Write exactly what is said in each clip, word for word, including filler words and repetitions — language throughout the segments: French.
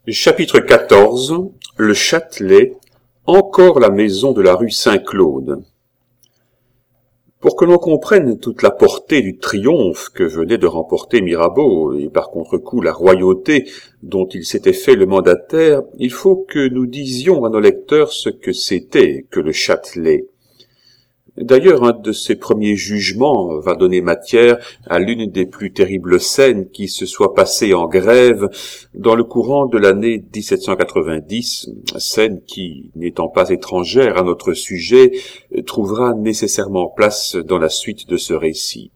Chapitre quatorze. Le Châtelet, encore la maison de la rue Saint-Claude. Pour que l'on comprenne toute la portée du triomphe que venait de remporter Mirabeau, et par contre-coup la royauté dont il s'était fait le mandataire, il faut que nous disions à nos lecteurs ce que c'était que le Châtelet. D'ailleurs, un de ces premiers jugements va donner matière à l'une des plus terribles scènes qui se soit passée en grève dans le courant de l'année dix-sept cent quatre-vingt-dix, scène qui, n'étant pas étrangère à notre sujet, trouvera nécessairement place dans la suite de ce récit.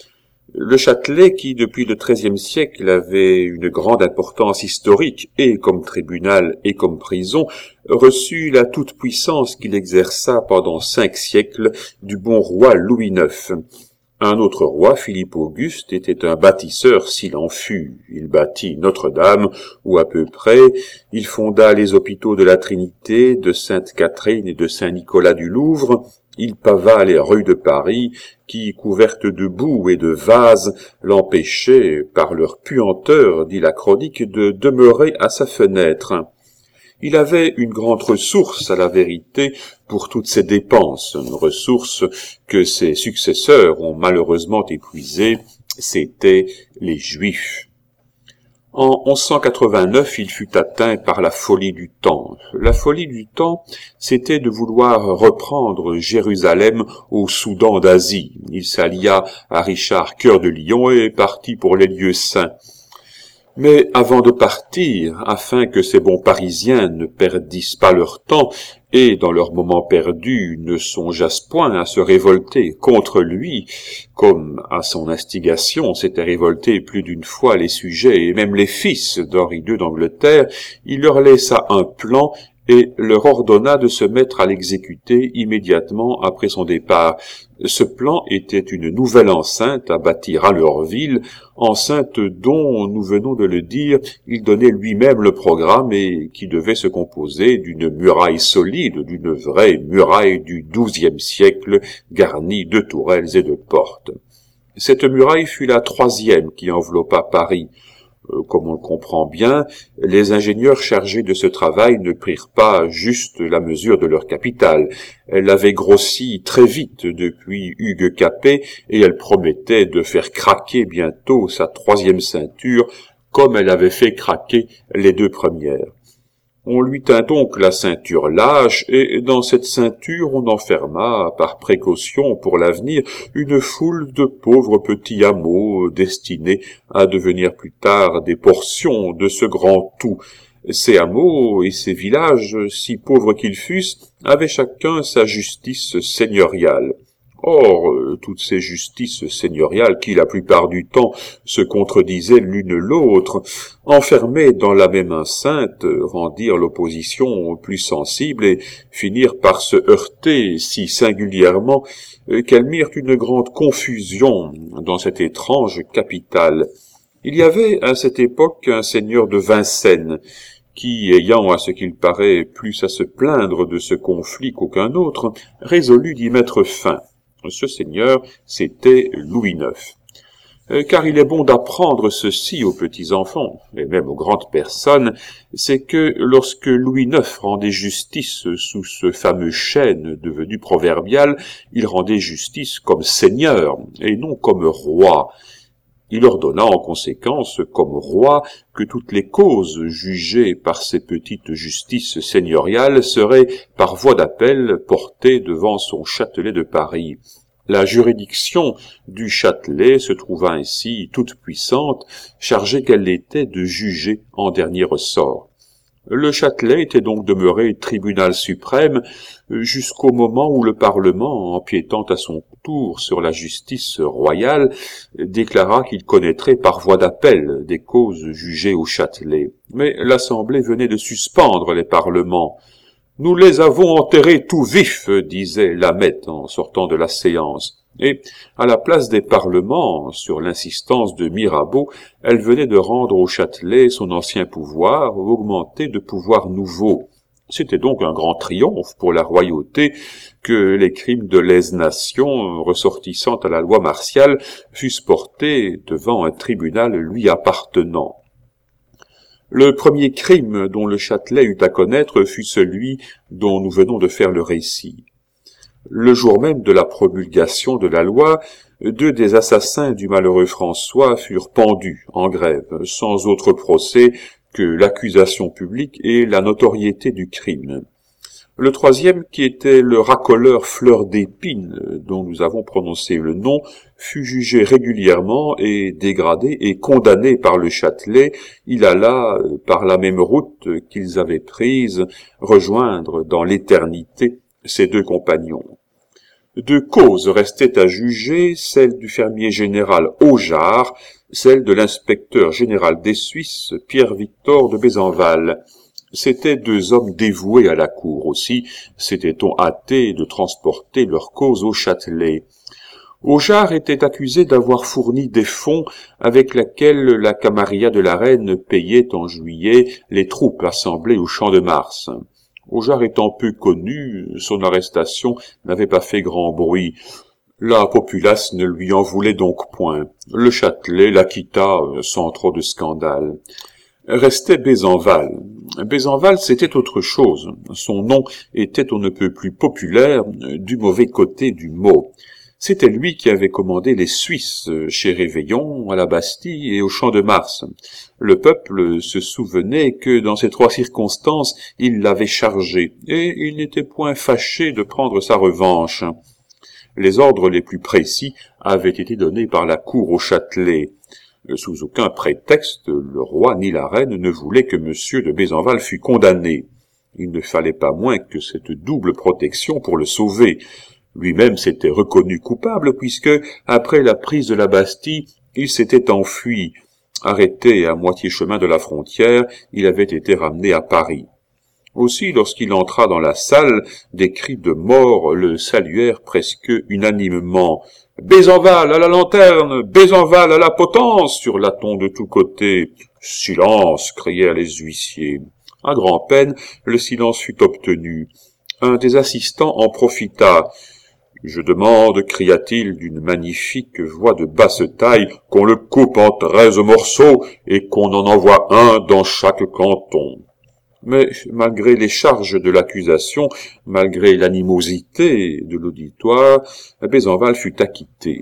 Le Châtelet, qui depuis le treizième siècle avait une grande importance historique, et comme tribunal et comme prison, reçut la toute-puissance qu'il exerça pendant cinq siècles du bon roi Louis neuf. Un autre roi, Philippe Auguste, était un bâtisseur s'il en fut. Il bâtit Notre-Dame, ou à peu près. Il fonda les hôpitaux de la Trinité, de Sainte-Catherine et de Saint-Nicolas du Louvre. Il pava les rues de Paris, qui, couvertes de boue et de vases, l'empêchaient, par leur puanteur, dit la chronique, de demeurer à sa fenêtre. Il avait une grande ressource, à la vérité, pour toutes ses dépenses, une ressource que ses successeurs ont malheureusement épuisée, c'étaient les Juifs. En onze cent quatre-vingt-neuf, il fut atteint par la folie du temps. La folie du temps, c'était de vouloir reprendre Jérusalem au Soudan d'Asie. Il s'allia à Richard Cœur de Lion et partit pour les lieux saints. Mais avant de partir, afin que ces bons Parisiens ne perdissent pas leur temps et, dans leurs moments perdus, ne songeassent point à se révolter contre lui, comme à son instigation s'étaient révoltés plus d'une fois les sujets et même les fils d'Henri deux d'Angleterre, il leur laissa un plan et leur ordonna de se mettre à l'exécuter immédiatement après son départ. Ce plan était une nouvelle enceinte à bâtir à leur ville, enceinte dont, nous venons de le dire, il donnait lui-même le programme et qui devait se composer d'une muraille solide, d'une vraie muraille du douzième siècle, garnie de tourelles et de portes. Cette muraille fut la troisième qui enveloppa Paris. Comme on le comprend bien, les ingénieurs chargés de ce travail ne prirent pas juste la mesure de leur capitale. Elle avait grossi très vite depuis Hugues Capet et elle promettait de faire craquer bientôt sa troisième ceinture comme elle avait fait craquer les deux premières. On lui tint donc la ceinture lâche, et dans cette ceinture on enferma, par précaution pour l'avenir, une foule de pauvres petits hameaux destinés à devenir plus tard des portions de ce grand tout. Ces hameaux et ces villages, si pauvres qu'ils fussent, avaient chacun sa justice seigneuriale. Or, toutes ces justices seigneuriales qui, la plupart du temps, se contredisaient l'une l'autre, enfermées dans la même enceinte, rendirent l'opposition plus sensible et finirent par se heurter si singulièrement qu'elles mirent une grande confusion dans cette étrange capitale. Il y avait à cette époque un seigneur de Vincennes, qui, ayant à ce qu'il paraît plus à se plaindre de ce conflit qu'aucun autre, résolut d'y mettre fin. Ce seigneur, c'était Louis neuf. Euh, car il est bon d'apprendre ceci aux petits-enfants, et même aux grandes personnes, c'est que lorsque Louis neuf rendait justice sous ce fameux chêne devenu proverbial, il rendait justice comme seigneur, et non comme roi. Il ordonna en conséquence, comme roi, que toutes les causes jugées par ces petites justices seigneuriales seraient, par voie d'appel, portées devant son Châtelet de Paris. La juridiction du Châtelet se trouva ainsi toute puissante, chargée qu'elle était de juger en dernier ressort. Le Châtelet était donc demeuré tribunal suprême jusqu'au moment où le Parlement, empiétant à son tour sur la justice royale, déclara qu'il connaîtrait par voie d'appel des causes jugées au Châtelet. Mais l'Assemblée venait de suspendre les parlements. « Nous les avons enterrés tout vifs », disait Lameth en sortant de la séance. Et, à la place des parlements, sur l'insistance de Mirabeau, elle venait de rendre au Châtelet son ancien pouvoir, augmenté de pouvoirs nouveaux. C'était donc un grand triomphe pour la royauté que les crimes de lèse-nation, ressortissant à la loi martiale, fussent portés devant un tribunal lui appartenant. Le premier crime dont le Châtelet eut à connaître fut celui dont nous venons de faire le récit. Le jour même de la promulgation de la loi, deux des assassins du malheureux François furent pendus en grève, sans autre procès que l'accusation publique et la notoriété du crime. Le troisième, qui était le racoleur Fleur d'Épine, dont nous avons prononcé le nom, fut jugé régulièrement et dégradé et condamné par le Châtelet. Il alla, par la même route qu'ils avaient prise, rejoindre dans l'éternité ses deux compagnons. Deux causes restaient à juger, celle du fermier général Aujard, celle de l'inspecteur général des Suisses, Pierre-Victor de Besenval. C'étaient deux hommes dévoués à la cour aussi, s'était-on hâté de transporter leur cause au Châtelet. Aujard était accusé d'avoir fourni des fonds avec lesquels la Camarilla de la Reine payait en juillet les troupes assemblées au Champ de Mars. Aujard étant peu connu, son arrestation n'avait pas fait grand bruit. La populace ne lui en voulait donc point. Le Châtelet l'acquitta sans trop de scandale. Restait Besenval. Besenval, c'était autre chose. Son nom était on ne peut plus populaire, du mauvais côté du mot. C'était lui qui avait commandé les Suisses chez Réveillon, à la Bastille et au Champ de Mars. Le peuple se souvenait que dans ces trois circonstances, il l'avait chargé, et il n'était point fâché de prendre sa revanche. Les ordres les plus précis avaient été donnés par la cour au Châtelet. Sous aucun prétexte, le roi ni la reine ne voulaient que monsieur de Besenval fût condamné. Il ne fallait pas moins que cette double protection pour le sauver. Lui-même s'était reconnu coupable puisque, après la prise de la Bastille, il s'était enfui. Arrêté à moitié chemin de la frontière, il avait été ramené à Paris. Aussi, lorsqu'il entra dans la salle, des cris de mort le saluèrent presque unanimement. « Besenval à la lanterne! Besenval à la potence !» hurla-t-on de tous côtés. « Silence !» crièrent les huissiers. À grand-peine, le silence fut obtenu. Un des assistants en profita. « Je demande, cria-t-il d'une magnifique voix de basse taille, qu'on le coupe en treize morceaux et qu'on en envoie un dans chaque canton. » Mais, malgré les charges de l'accusation, malgré l'animosité de l'auditoire, Besenval fut acquitté.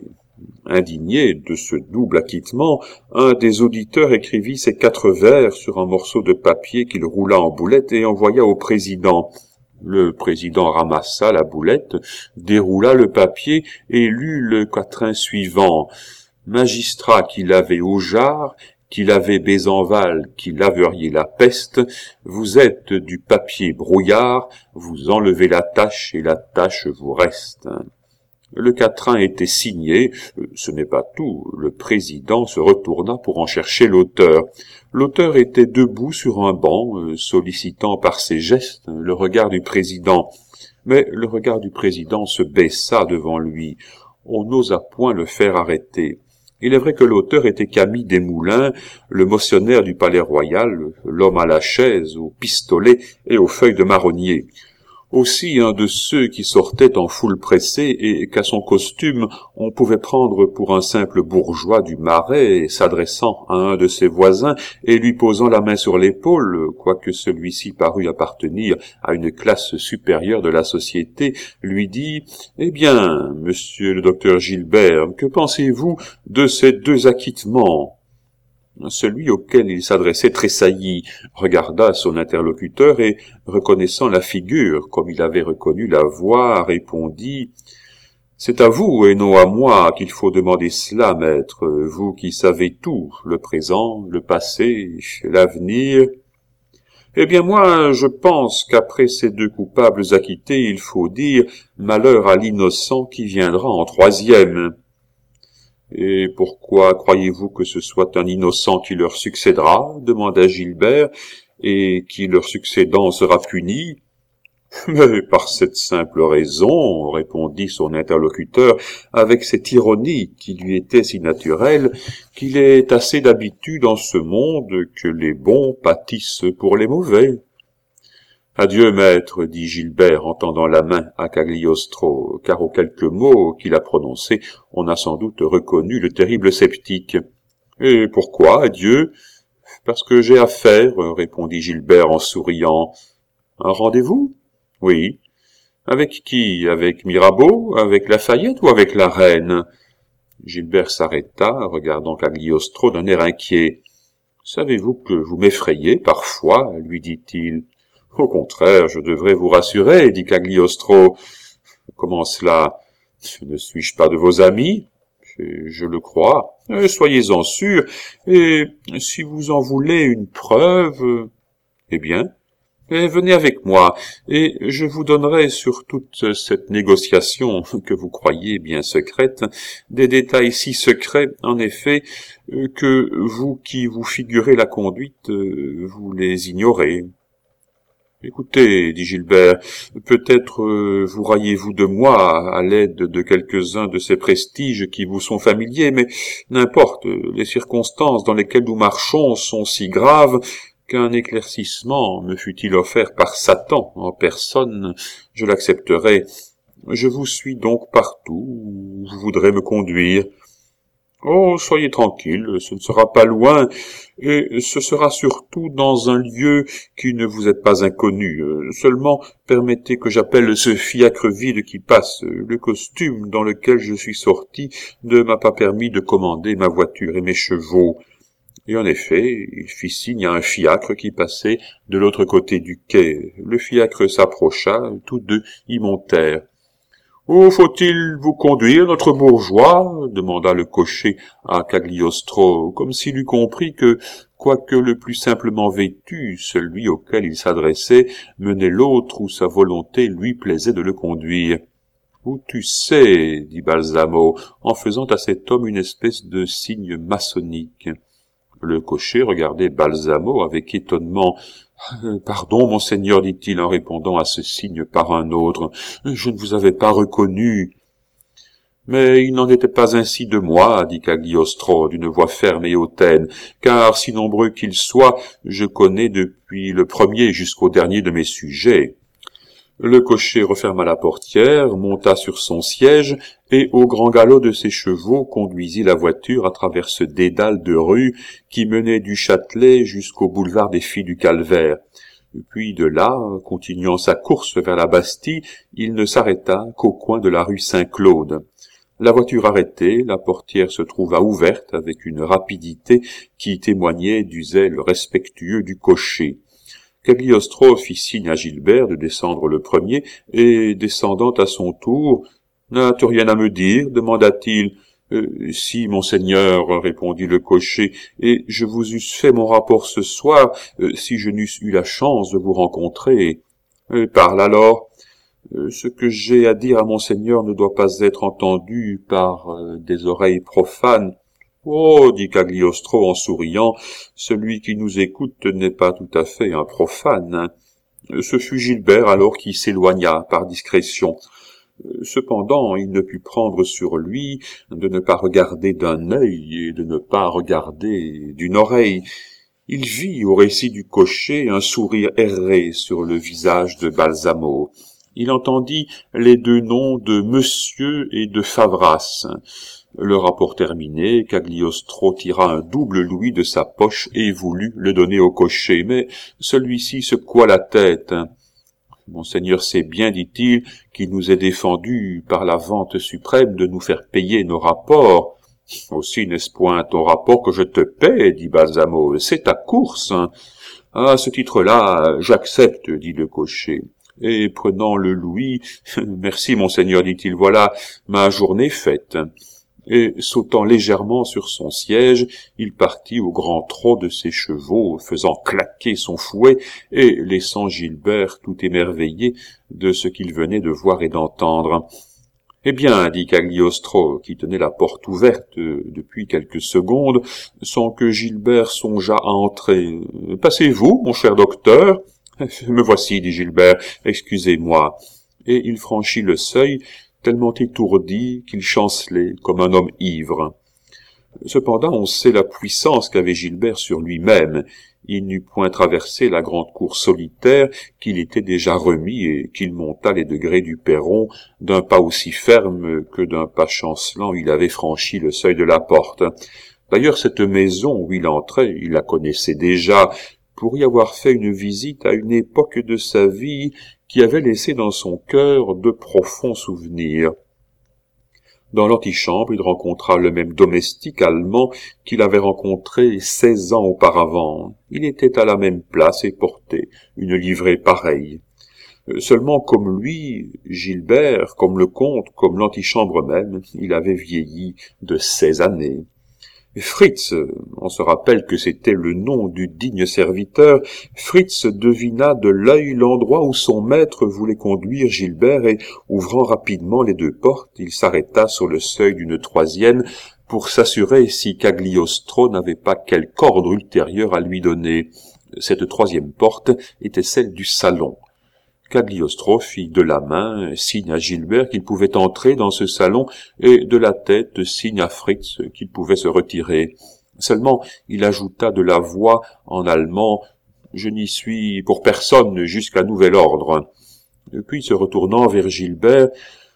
Indigné de ce double acquittement, un des auditeurs écrivit ces quatre vers sur un morceau de papier qu'il roula en boulette et envoya au président. Le président ramassa la boulette, déroula le papier et lut le quatrain suivant. « Magistrat qui l'avait Aujard, qu'il avait Besenval, qui laveriez la peste, vous êtes du papier brouillard, vous enlevez la tache et la tache vous reste. » Le quatrain était signé, ce n'est pas tout, le président se retourna pour en chercher l'auteur. L'auteur était debout sur un banc, sollicitant par ses gestes le regard du président. Mais le regard du président se baissa devant lui. On n'osa point le faire arrêter. Il est vrai que l'auteur était Camille Desmoulins, le motionnaire du palais royal, l'homme à la chaise, au pistolet et aux feuilles de marronnier. Aussi un de ceux qui sortaient en foule pressée et qu'à son costume on pouvait prendre pour un simple bourgeois du Marais, s'adressant à un de ses voisins et lui posant la main sur l'épaule, quoique celui-ci parût appartenir à une classe supérieure de la société, lui dit « Eh bien, monsieur le docteur Gilbert, que pensez-vous de ces deux acquittements ?» Celui auquel il s'adressait tressaillit, regarda son interlocuteur et, reconnaissant la figure comme il avait reconnu la voix, répondit « C'est à vous et non à moi qu'il faut demander cela, maître, vous qui savez tout, le présent, le passé, l'avenir. » Eh bien moi, je pense qu'après ces deux coupables acquittés, il faut dire « malheur à l'innocent qui viendra en troisième ». Et pourquoi croyez-vous que ce soit un innocent qui leur succédera? Demanda Gilbert, et qui leur succédant sera puni. Mais par cette simple raison, répondit son interlocuteur, avec cette ironie qui lui était si naturelle, qu'il est assez d'habitude en ce monde que les bons pâtissent pour les mauvais. Adieu, maître, dit Gilbert en tendant la main à Cagliostro, car aux quelques mots qu'il a prononcés, on a sans doute reconnu le terrible sceptique. Et pourquoi, adieu? Parce que j'ai affaire, répondit Gilbert en souriant. Un rendez-vous? Oui. Avec qui? Avec Mirabeau? Avec Lafayette ou avec la reine? Gilbert s'arrêta, regardant Cagliostro d'un air inquiet. Savez-vous que vous m'effrayez parfois? Lui dit-il. Au contraire, je devrais vous rassurer, dit Cagliostro. Comment cela? Ne suis-je pas de vos amis? Je, je le crois. Euh, soyez-en sûr. Et si vous en voulez une preuve, eh bien, eh, venez avec moi, et je vous donnerai sur toute cette négociation que vous croyez bien secrète, des détails si secrets, en effet, que vous qui vous figurez la conduite, vous les ignorez. Écoutez, dit Gilbert, peut-être euh, vous raillez-vous de moi à l'aide de quelques-uns de ces prestiges qui vous sont familiers, mais n'importe, les circonstances dans lesquelles nous marchons sont si graves qu'un éclaircissement me fût-il offert par Satan en personne, je l'accepterais. Je vous suis donc partout où vous voudrez me conduire. Oh, soyez tranquille, ce ne sera pas loin, et ce sera surtout dans un lieu qui ne vous est pas inconnu. Seulement, permettez que j'appelle ce fiacre vide qui passe. Le costume dans lequel je suis sorti ne m'a pas permis de commander ma voiture et mes chevaux. Et en effet, il fit signe à un fiacre qui passait de l'autre côté du quai. Le fiacre s'approcha, tous deux y montèrent. « Où faut-il vous conduire, notre bourgeois ?» demanda le cocher à Cagliostro, comme s'il eût compris que, quoique le plus simplement vêtu, celui auquel il s'adressait menait l'autre où sa volonté lui plaisait de le conduire. « Où tu sais, dit Balsamo, en faisant à cet homme une espèce de signe maçonnique. Le cocher regardait Balsamo avec étonnement. « Pardon, monseigneur, dit-il en répondant à ce signe par un autre, je ne vous avais pas reconnu. »« Mais il n'en était pas ainsi de moi, dit Cagliostro d'une voix ferme et hautaine, car si nombreux qu'ils soient, je connais depuis le premier jusqu'au dernier de mes sujets. » Le cocher referma la portière, monta sur son siège, et au grand galop de ses chevaux conduisit la voiture à travers ce dédale de rues qui menait du Châtelet jusqu'au boulevard des Filles du Calvaire. Puis de là, continuant sa course vers la Bastille, il ne s'arrêta qu'au coin de la rue Saint-Claude. La voiture arrêtée, la portière se trouva ouverte avec une rapidité qui témoignait du zèle respectueux du cocher. Cagliostro fit signe à Gilbert de descendre le premier, et, descendant à son tour, « N'as-tu rien à me dire ?» demanda-t-il. Euh, « Si, monseigneur, répondit le cocher, et je vous eusse fait mon rapport ce soir, euh, si je n'eusse eu la chance de vous rencontrer. Euh, parle alors. Euh, ce que j'ai à dire à monseigneur ne doit pas être entendu par euh, des oreilles profanes. » « Oh, dit Cagliostro en souriant, celui qui nous écoute n'est pas tout à fait un profane. » Ce fut Gilbert alors qui s'éloigna par discrétion. Cependant, il ne put prendre sur lui de ne pas regarder d'un œil et de ne pas regarder d'une oreille. Il vit au récit du cocher un sourire errer sur le visage de Balsamo. Il entendit les deux noms de Monsieur et de Favras. Le rapport terminé, Cagliostro tira un double louis de sa poche et voulut le donner au cocher, mais celui-ci secoua la tête. « Monseigneur sait bien, dit-il, qu'il nous est défendu par la vente suprême de nous faire payer nos rapports. »« Aussi n'est-ce point ton rapport que je te paie, dit Balsamo, c'est ta course. »« À ce titre-là, j'accepte, dit le cocher. » Et prenant le louis, « Merci, monseigneur, dit-il, voilà ma journée faite. » Et sautant légèrement sur son siège, il partit au grand trot de ses chevaux, faisant claquer son fouet et laissant Gilbert tout émerveillé de ce qu'il venait de voir et d'entendre. « Eh bien, dit Cagliostro, qui tenait la porte ouverte depuis quelques secondes, sans que Gilbert songeât à entrer. « Passez-vous, mon cher docteur ?»« Me voici, dit Gilbert, excusez-moi. » Et il franchit le seuil, tellement étourdi qu'il chancelait comme un homme ivre. Cependant, on sait la puissance qu'avait Gilbert sur lui-même. Il n'eut point traversé la grande cour solitaire qu'il était déjà remis et qu'il monta les degrés du perron d'un pas aussi ferme que d'un pas chancelant il avait franchi le seuil de la porte. D'ailleurs, cette maison où il entrait, il la connaissait déjà, pour y avoir fait une visite à une époque de sa vie qui avait laissé dans son cœur de profonds souvenirs. Dans l'antichambre, il rencontra le même domestique allemand qu'il avait rencontré seize ans auparavant. Il était à la même place et portait une livrée pareille. Seulement, comme lui, Gilbert, comme le comte, comme l'antichambre même, il avait vieilli de seize années. Fritz, on se rappelle que c'était le nom du digne serviteur, Fritz devina de l'œil l'endroit où son maître voulait conduire Gilbert et, ouvrant rapidement les deux portes, il s'arrêta sur le seuil d'une troisième pour s'assurer si Cagliostro n'avait pas quelque ordre ultérieur à lui donner. Cette troisième porte était celle du salon. Cagliostro fit de la main signe à Gilbert qu'il pouvait entrer dans ce salon et de la tête signe à Fritz qu'il pouvait se retirer. Seulement, il ajouta de la voix en allemand « Je n'y suis pour personne jusqu'à nouvel ordre ». Puis, se retournant vers Gilbert,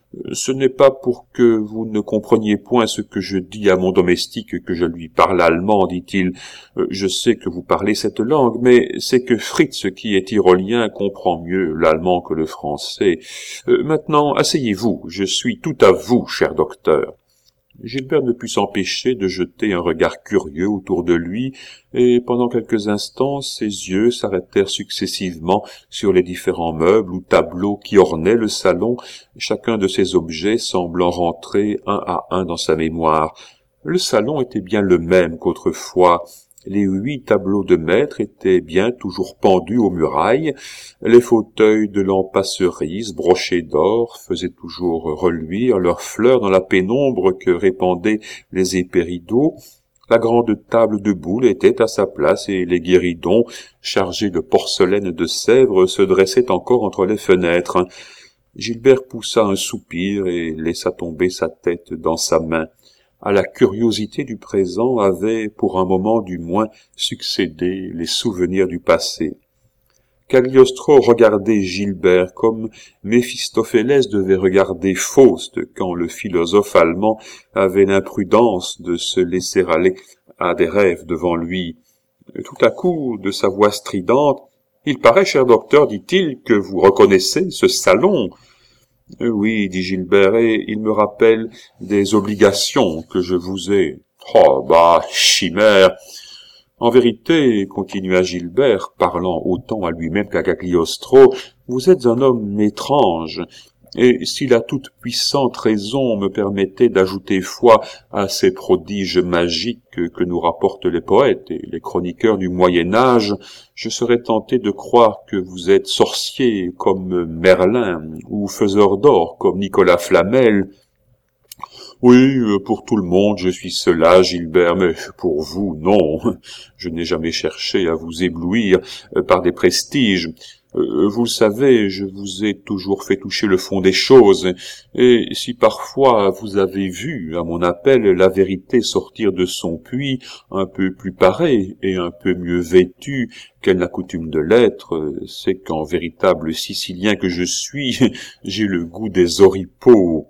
ce n'est pas pour que vous ne compreniez point ce que je dis à mon domestique que je lui parle allemand, dit-il. Je sais que vous parlez cette langue, mais c'est que Fritz, qui est tyrolien, comprend mieux l'allemand que le français. Maintenant, asseyez-vous, je suis tout à vous, cher docteur. Gilbert ne put s'empêcher de jeter un regard curieux autour de lui, et pendant quelques instants ses yeux s'arrêtèrent successivement sur les différents meubles ou tableaux qui ornaient le salon, chacun de ces objets semblant rentrer un à un dans sa mémoire. Le salon était bien le même qu'autrefois. Les huit tableaux de maître étaient bien toujours pendus aux murailles, les fauteuils de lampasserise brochés d'or faisaient toujours reluire leurs fleurs dans la pénombre que répandaient les épais rideaux, la grande table de boule était à sa place et les guéridons, chargés de porcelaine de Sèvres, se dressaient encore entre les fenêtres. Gilbert poussa un soupir et laissa tomber sa tête dans sa main. À la curiosité du présent avaient, pour un moment du moins, succédé les souvenirs du passé. Cagliostro regardait Gilbert comme Méphistophélès devait regarder Faust quand le philosophe allemand avait l'imprudence de se laisser aller à des rêves devant lui. Tout à coup, de sa voix stridente, « Il paraît, cher docteur, dit-il, que vous reconnaissez ce salon ?» « Oui, dit Gilbert, et il me rappelle des obligations que je vous ai. »« Oh, bah, chimère !»« En vérité, continua Gilbert, parlant autant à lui-même qu'à Cagliostro, vous êtes un homme étrange, et si la toute-puissante raison me permettait d'ajouter foi à ces prodiges magiques que nous rapportent les poètes et les chroniqueurs du Moyen-Âge, je serais tenté de croire que vous êtes sorcier comme Merlin, ou faiseur d'or comme Nicolas Flamel. Oui, pour tout le monde, je suis cela, Gilbert, mais pour vous, non. Je n'ai jamais cherché à vous éblouir par des prestiges. Vous le savez, je vous ai toujours fait toucher le fond des choses, et si parfois vous avez vu, à mon appel, la vérité sortir de son puits, un peu plus parée et un peu mieux vêtue qu'elle n'a coutume de l'être, c'est qu'en véritable Sicilien que je suis, j'ai le goût des oripeaux.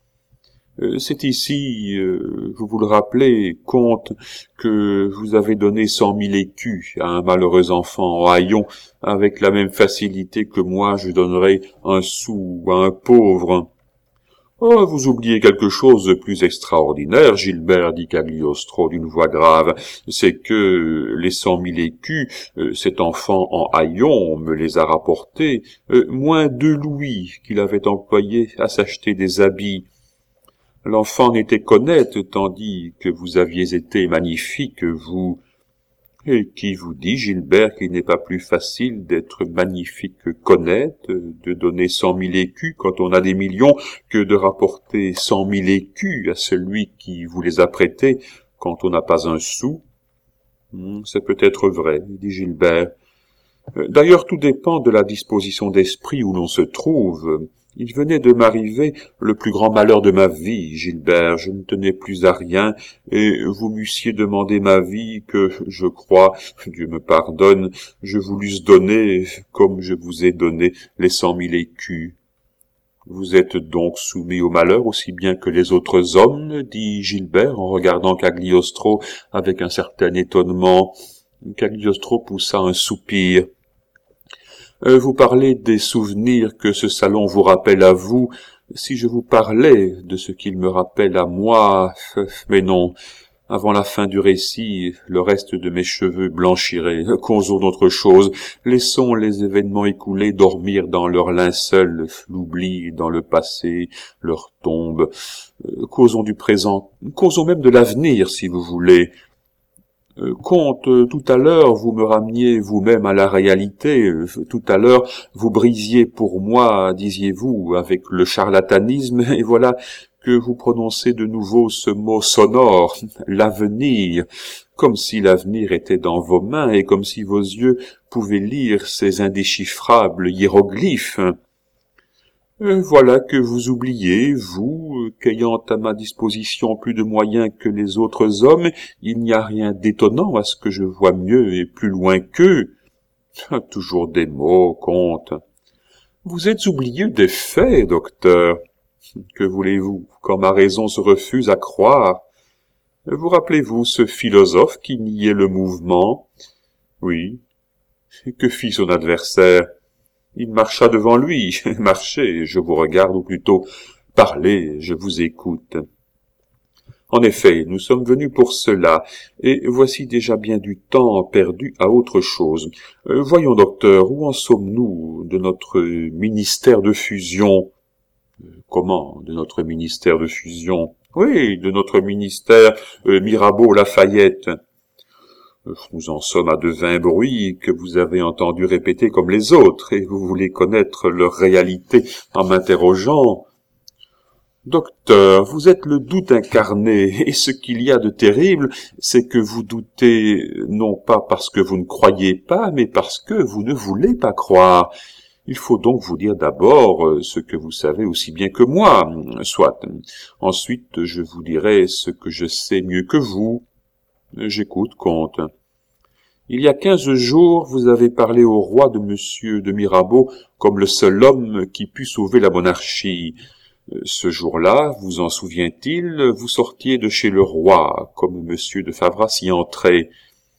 C'est ici, euh, vous vous le rappelez, comte, que vous avez donné cent mille écus à un malheureux enfant en haillons, avec la même facilité que moi je donnerais un sou à un pauvre. « Oh, vous oubliez quelque chose de plus extraordinaire, Gilbert, dit Cagliostro d'une voix grave, c'est que les cent mille écus, euh, cet enfant en haillons me les a rapportés, euh, moins deux louis qu'il avait employés à s'acheter des habits. L'enfant n'était qu'honnête, tandis que vous aviez été magnifique, vous. Et qui vous dit, Gilbert, qu'il n'est pas plus facile d'être magnifique qu'honnête, de donner cent mille écus quand on a des millions, que de rapporter cent mille écus à celui qui vous les a prêtés quand on n'a pas un sou? Hmm, c'est peut-être vrai, dit Gilbert. D'ailleurs, tout dépend de la disposition d'esprit où l'on se trouve. Il venait de m'arriver le plus grand malheur de ma vie, Gilbert, je ne tenais plus à rien, et vous m'eussiez demandé ma vie que, je crois, Dieu me pardonne, je vous l'eusse donnée comme je vous ai donné les cent mille écus. Vous êtes donc soumis au malheur aussi bien que les autres hommes, dit Gilbert en regardant Cagliostro avec un certain étonnement. Cagliostro poussa un soupir. Euh, vous parlez des souvenirs que ce salon vous rappelle à vous. Si je vous parlais de ce qu'il me rappelle à moi, mais non. Avant la fin du récit, le reste de mes cheveux blanchirait. Causons d'autre chose. Laissons les événements écoulés dormir dans leur linceul, l'oubli dans le passé, leur tombe. Euh, causons du présent. Causons même de l'avenir, si vous voulez. Euh, comte, euh, tout à l'heure, vous me rameniez vous-même à la réalité. Euh, tout à l'heure, vous brisiez pour moi, disiez-vous, avec le charlatanisme, et voilà que vous prononcez de nouveau ce mot sonore, l'avenir, comme si l'avenir était dans vos mains et comme si vos yeux pouvaient lire ces indéchiffrables hiéroglyphes. Euh, voilà que vous oubliez, vous, qu'ayant à ma disposition plus de moyens que les autres hommes, il n'y a rien d'étonnant à ce que je vois mieux et plus loin qu'eux. Toujours des mots, comte. Vous êtes oublieux des faits, docteur. Que voulez-vous, quand ma raison se refuse à croire? Vous rappelez-vous ce philosophe qui niait le mouvement? Oui. Que fit son adversaire? Il marcha devant lui. Marchez, je vous regarde, ou plutôt parlez, je vous écoute. En effet, nous sommes venus pour cela, et voici déjà bien du temps perdu à autre chose. Euh, voyons, docteur, où en sommes-nous de notre ministère de fusion? Comment, de notre ministère de fusion? Oui, de notre ministère euh, Mirabeau-Lafayette. Nous en sommes à de vains bruits que vous avez entendu répéter comme les autres, et vous voulez connaître leur réalité en m'interrogeant. Docteur, vous êtes le doute incarné, et ce qu'il y a de terrible, c'est que vous doutez non pas parce que vous ne croyez pas, mais parce que vous ne voulez pas croire. Il faut donc vous dire d'abord ce que vous savez aussi bien que moi, soit. Ensuite, je vous dirai ce que je sais mieux que vous. J'écoute, comte. Il y a quinze jours, vous avez parlé au roi de monsieur de Mirabeau comme le seul homme qui put sauver la monarchie. Ce jour-là, vous en souvient-il, vous sortiez de chez le roi, comme monsieur de Favras y entrait.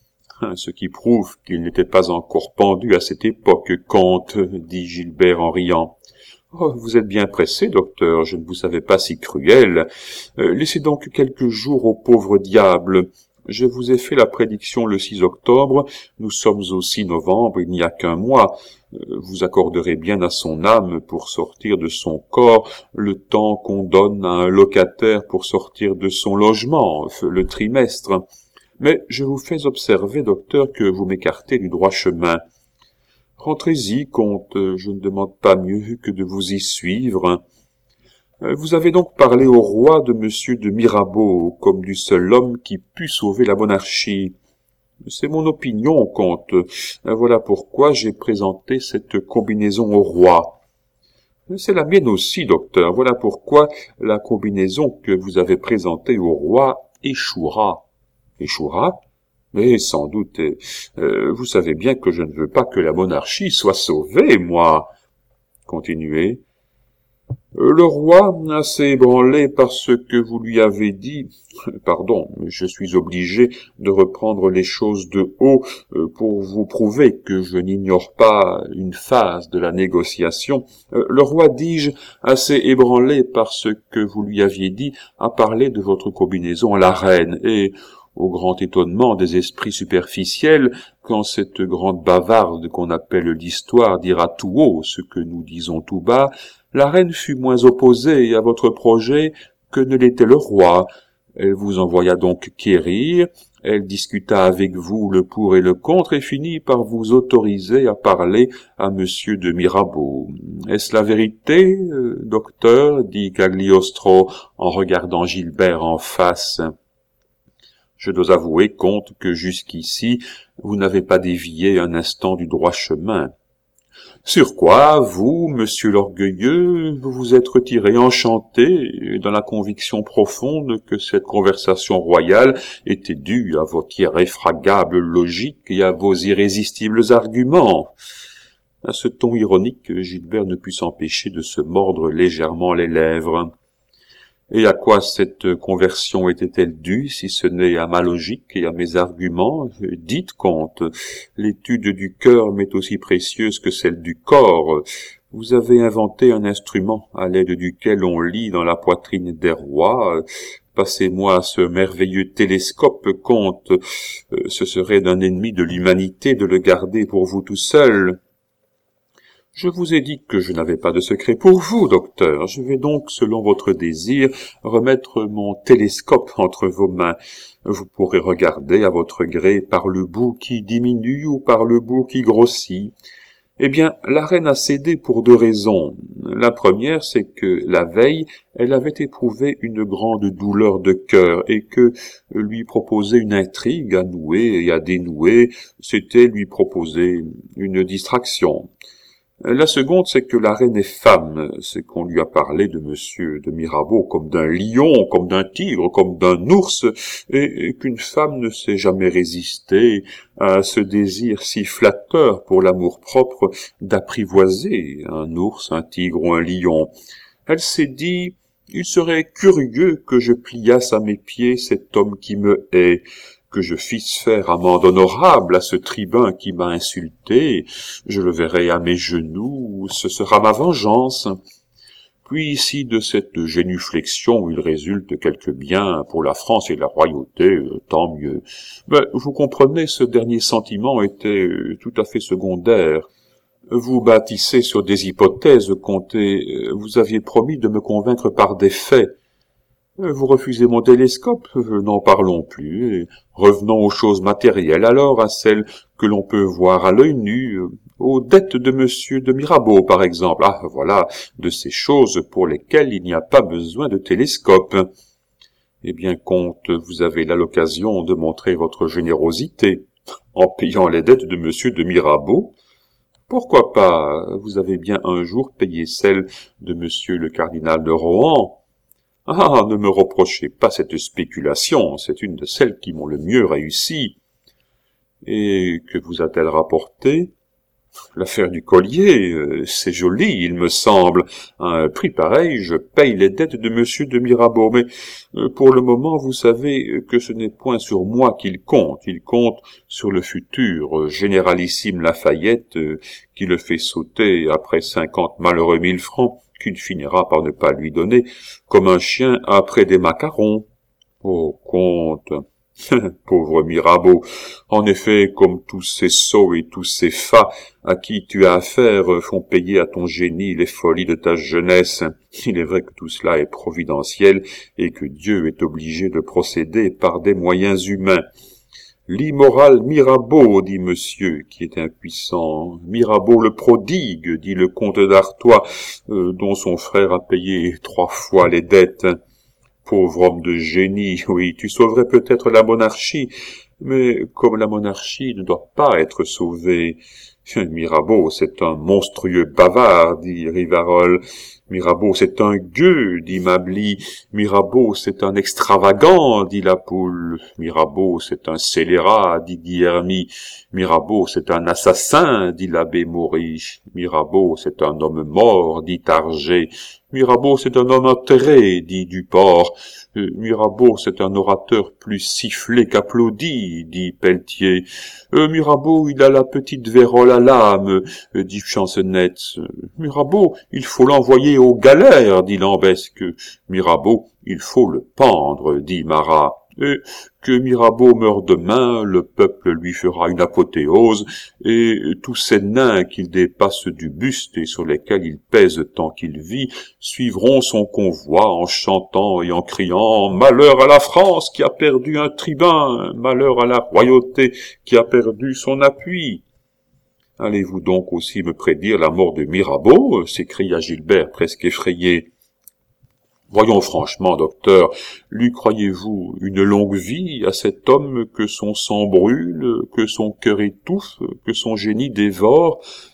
Ce qui prouve qu'il n'était pas encore pendu à cette époque, comte, dit Gilbert en riant. Oh, vous êtes bien pressé, docteur, je ne vous savais pas si cruel. Euh, laissez donc quelques jours au pauvre diable. Je vous ai fait la prédiction le six octobre, nous sommes au six novembre, il n'y a qu'un mois. Euh, vous accorderez bien à son âme pour sortir de son corps le temps qu'on donne à un locataire pour sortir de son logement, le trimestre. Mais je vous fais observer, docteur, que vous m'écartez du droit chemin. Rentrez-y, comte, je ne demande pas mieux que de vous y suivre. Vous avez donc parlé au roi de monsieur de Mirabeau, comme du seul homme qui put sauver la monarchie. C'est mon opinion, comte. Voilà pourquoi j'ai présenté cette combinaison au roi. C'est la mienne aussi, docteur. Voilà pourquoi la combinaison que vous avez présentée au roi échouera. Échouera? Mais sans doute, euh, vous savez bien que je ne veux pas que la monarchie soit sauvée, moi. Continuez. Le roi, assez ébranlé par ce que vous lui avez dit, pardon, je suis obligé de reprendre les choses de haut pour vous prouver que je n'ignore pas une phase de la négociation. Le roi, dis-je, assez ébranlé par ce que vous lui aviez dit, a parlé de votre combinaison à la reine, et au grand étonnement des esprits superficiels, quand cette grande bavarde qu'on appelle l'histoire dira tout haut ce que nous disons tout bas, la reine fut moins opposée à votre projet que ne l'était le roi. Elle vous envoya donc quérir, elle discuta avec vous le pour et le contre et finit par vous autoriser à parler à monsieur de Mirabeau. Est-ce la vérité, euh, docteur? Dit Cagliostro en regardant Gilbert en face. Je dois avouer, comte, que jusqu'ici, vous n'avez pas dévié un instant du droit chemin. Sur quoi, vous, monsieur l'orgueilleux, vous vous êtes retiré enchanté, dans la conviction profonde que cette conversation royale était due à votre irréfragable logique et à vos irrésistibles arguments. À ce ton ironique, Gilbert ne put s'empêcher de se mordre légèrement les lèvres. Et à quoi cette conversion était-elle due, si ce n'est à ma logique et à mes arguments? Dites, comte, l'étude du cœur m'est aussi précieuse que celle du corps. Vous avez inventé un instrument à l'aide duquel on lit dans la poitrine des rois. Passez-moi ce merveilleux télescope, comte. Ce serait d'un ennemi de l'humanité de le garder pour vous tout seul. Je vous ai dit que je n'avais pas de secret pour vous, docteur. Je vais donc, selon votre désir, remettre mon télescope entre vos mains. Vous pourrez regarder à votre gré par le bout qui diminue ou par le bout qui grossit. Eh bien, la reine a cédé pour deux raisons. La première, c'est que la veille, elle avait éprouvé une grande douleur de cœur et que lui proposer une intrigue à nouer et à dénouer, c'était lui proposer une distraction. La seconde, c'est que la reine est femme, c'est qu'on lui a parlé de monsieur de Mirabeau comme d'un lion, comme d'un tigre, comme d'un ours, et, et qu'une femme ne s'est jamais résistée à ce désir si flatteur pour l'amour-propre d'apprivoiser un ours, un tigre ou un lion. Elle s'est dit, il serait curieux que je pliasse à mes pieds cet homme qui me hait, que je fisse faire amende honorable à ce tribun qui m'a insulté, je le verrai à mes genoux, ce sera ma vengeance. Puis si de cette génuflexion il résulte quelque bien pour la France et la royauté, tant mieux. Mais vous comprenez, ce dernier sentiment était tout à fait secondaire. Vous bâtissez sur des hypothèses, comté, vous aviez promis de me convaincre par des faits. Vous refusez mon télescope, n'en parlons plus, et revenons aux choses matérielles, alors à celles que l'on peut voir à l'œil nu, aux dettes de monsieur de Mirabeau, par exemple. Ah, voilà, de ces choses pour lesquelles il n'y a pas besoin de télescope. Eh bien, comte, vous avez là l'occasion de montrer votre générosité, en payant les dettes de monsieur de Mirabeau. Pourquoi pas? Vous avez bien un jour payé celles de monsieur le cardinal de Rohan. Ah, ne me reprochez pas cette spéculation, c'est une de celles qui m'ont le mieux réussi. Et que vous a-t-elle rapporté? L'affaire du collier, euh, c'est joli, il me semble. À un prix pareil, je paye les dettes de monsieur de Mirabeau, mais euh, pour le moment, vous savez que ce n'est point sur moi qu'il compte, il compte sur le futur euh, généralissime Lafayette euh, qui le fait sauter après cinquante malheureux mille francs, qu'il finira par ne pas lui donner, comme un chien après des macarons. Oh, comte, pauvre Mirabeau, en effet, comme tous ces sots et tous ces fats à qui tu as affaire font payer à ton génie les folies de ta jeunesse. Il est vrai que tout cela est providentiel et que Dieu est obligé de procéder par des moyens humains. L'immoral Mirabeau, dit monsieur, qui est impuissant. Mirabeau le prodigue, dit le comte d'Artois, euh, dont son frère a payé trois fois les dettes. Pauvre homme de génie, oui, tu sauverais peut-être la monarchie, mais comme la monarchie ne doit pas être sauvée. Mirabeau, c'est un monstrueux bavard, dit Rivarol. Mirabeau, c'est un gueux, dit Mably. Mirabeau, c'est un extravagant, dit la Poule. Mirabeau, c'est un scélérat, dit Guillermy. Mirabeau, c'est un assassin, dit l'abbé Maury. Mirabeau, c'est un homme mort, dit Target. Mirabeau, c'est un homme enterré, dit Duport. Euh, Mirabeau, c'est un orateur plus sifflé qu'applaudi, dit Pelletier. Euh, Mirabeau, il a la petite vérole à l'âme, euh, dit Chansonnette. Mirabeau, il faut l'envoyer aux galères, dit Lambesque. Mirabeau, il faut le pendre, dit Marat. Et que Mirabeau meure demain, le peuple lui fera une apothéose, et tous ces nains qu'il dépasse du buste et sur lesquels il pèse tant qu'il vit, suivront son convoi en chantant et en criant « Malheur à la France qui a perdu un tribun, malheur à la royauté qui a perdu son appui !» Allez-vous donc aussi me prédire la mort de Mirabeau? S'écria Gilbert presque effrayé. Voyons franchement, docteur, lui croyez-vous une longue vie à cet homme que son sang brûle, que son cœur étouffe, que son génie dévore?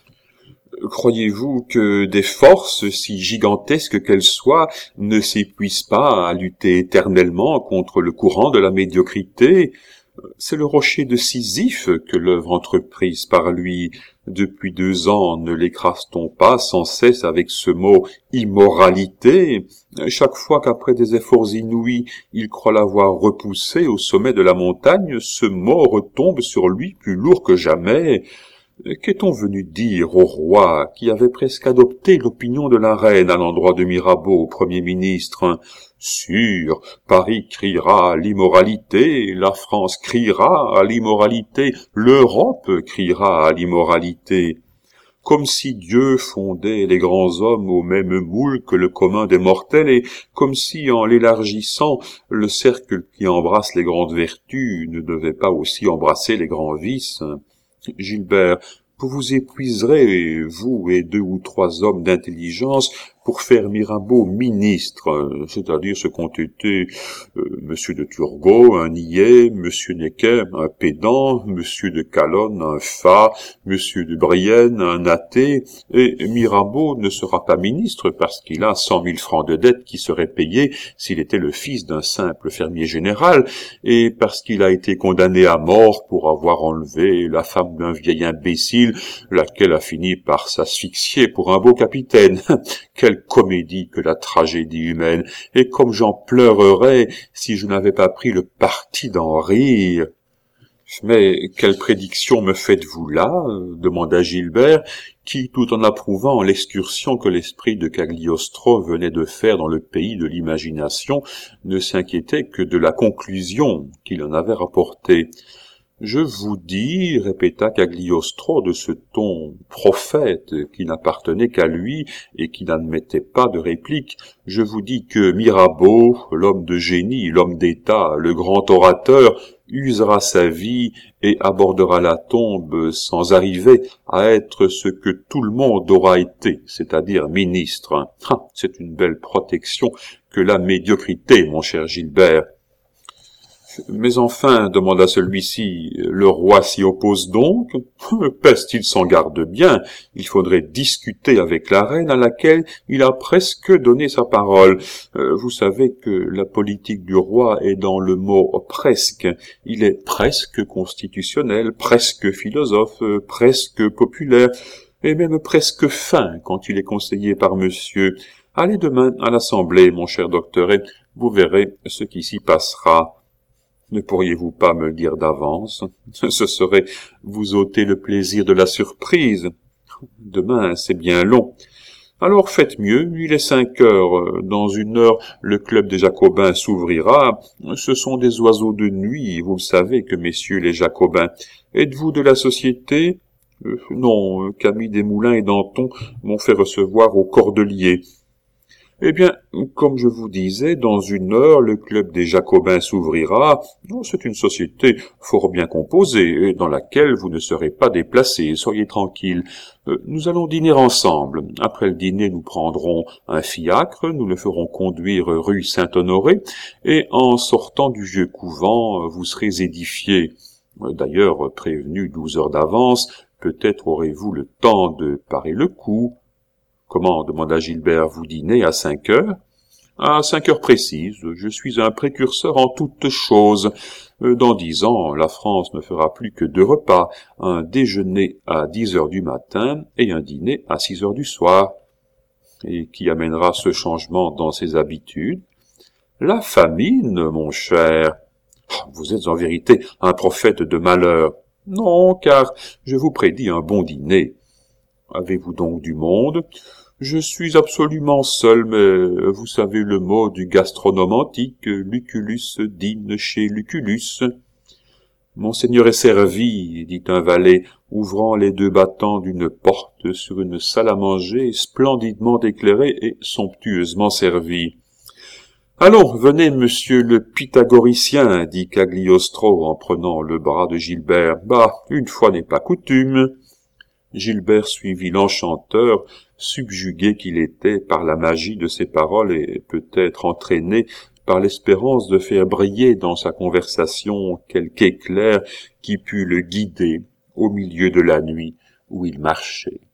Croyez-vous que des forces, si gigantesques qu'elles soient, ne s'épuisent pas à lutter éternellement contre le courant de la médiocrité? C'est le rocher de Sisyphe que l'œuvre entreprise par lui. Depuis deux ans, ne l'écrase-t-on pas sans cesse avec ce mot « immoralité » chaque fois qu'après des efforts inouïs, il croit l'avoir repoussé au sommet de la montagne, ce mot retombe sur lui plus lourd que jamais. Qu'est-on venu dire au roi, qui avait presque adopté l'opinion de la reine à l'endroit de Mirabeau, Premier ministre? Sûr, Paris criera à l'immoralité, la France criera à l'immoralité, l'Europe criera à l'immoralité. Comme si Dieu fondait les grands hommes au même moule que le commun des mortels, et comme si, en l'élargissant, le cercle qui embrasse les grandes vertus ne devait pas aussi embrasser les grands vices. Gilbert, vous vous épuiserez, vous et deux ou trois hommes d'intelligence, pour faire Mirabeau ministre, c'est-à-dire ce qu'ont été euh, Monsieur de Turgot, un niais, Monsieur Necker, un pédant, Monsieur de Calonne, un fat, Monsieur de Brienne, un athée, et Mirabeau ne sera pas ministre parce qu'il a cent mille francs de dette qui seraient payés s'il était le fils d'un simple fermier général, et parce qu'il a été condamné à mort pour avoir enlevé la femme d'un vieil imbécile, laquelle a fini par s'asphyxier pour un beau capitaine. Quelle comédie que la tragédie humaine, et comme j'en pleurerais si je n'avais pas pris le parti d'en rire. « Mais quelle prédiction me faites-vous là ?» demanda Gilbert, qui, tout en approuvant l'excursion que l'esprit de Cagliostro venait de faire dans le pays de l'imagination, ne s'inquiétait que de la conclusion qu'il en avait rapportée. « Je vous dis, répéta Cagliostro de ce ton prophète qui n'appartenait qu'à lui et qui n'admettait pas de réplique, je vous dis que Mirabeau, l'homme de génie, l'homme d'État, le grand orateur, usera sa vie et abordera la tombe sans arriver à être ce que tout le monde aura été, c'est-à-dire ministre. Ah, c'est une belle protection que la médiocrité, mon cher Gilbert. » « Mais enfin, demanda celui-ci, le roi s'y oppose donc? Peste, il s'en garde bien. Il faudrait discuter avec la reine à laquelle il a presque donné sa parole. Euh, vous savez que la politique du roi est dans le mot presque. Il est presque constitutionnel, presque philosophe, presque populaire, et même presque fin quand il est conseillé par monsieur. Allez demain à l'Assemblée, mon cher docteur, et vous verrez ce qui s'y passera. Ne pourriez-vous pas me le dire d'avance? Ce serait vous ôter le plaisir de la surprise. Demain, c'est bien long. Alors faites mieux, il est cinq heures. Dans une heure, le club des Jacobins s'ouvrira. Ce sont des oiseaux de nuit, vous le savez que messieurs les Jacobins. Êtes-vous de la société? Euh, non, Camille Desmoulins et Danton m'ont fait recevoir au Cordelier. Eh bien, comme je vous disais, dans une heure, le club des Jacobins s'ouvrira. C'est une société fort bien composée, dans laquelle vous ne serez pas déplacés, soyez tranquilles. Nous allons dîner ensemble. Après le dîner, nous prendrons un fiacre, nous le ferons conduire rue Saint-Honoré, et en sortant du vieux couvent, vous serez édifiés. D'ailleurs, prévenu douze heures d'avance, peut-être aurez-vous le temps de parer le coup. « Comment ?» demanda Gilbert. « Vous dînez à cinq heures ?»« À cinq heures précises. Je suis un précurseur en toutes choses. Dans dix ans, la France ne fera plus que deux repas, un déjeuner à dix heures du matin et un dîner à six heures du soir. Et qui amènera ce changement dans ses habitudes? La famine, mon cher. Vous êtes en vérité un prophète de malheur. Non, car je vous prédis un bon dîner. Avez-vous donc du monde? Je suis absolument seul, mais vous savez le mot du gastronome antique, Lucullus dîne chez Lucullus. Monseigneur est servi, dit un valet, ouvrant les deux battants d'une porte sur une salle à manger splendidement éclairée et somptueusement servie. Allons, venez, monsieur le pythagoricien, dit Cagliostro en prenant le bras de Gilbert. Bah, une fois n'est pas coutume. Gilbert suivit l'enchanteur, subjugué qu'il était par la magie de ses paroles et peut-être entraîné par l'espérance de faire briller dans sa conversation quelque éclair qui pût le guider au milieu de la nuit où il marchait.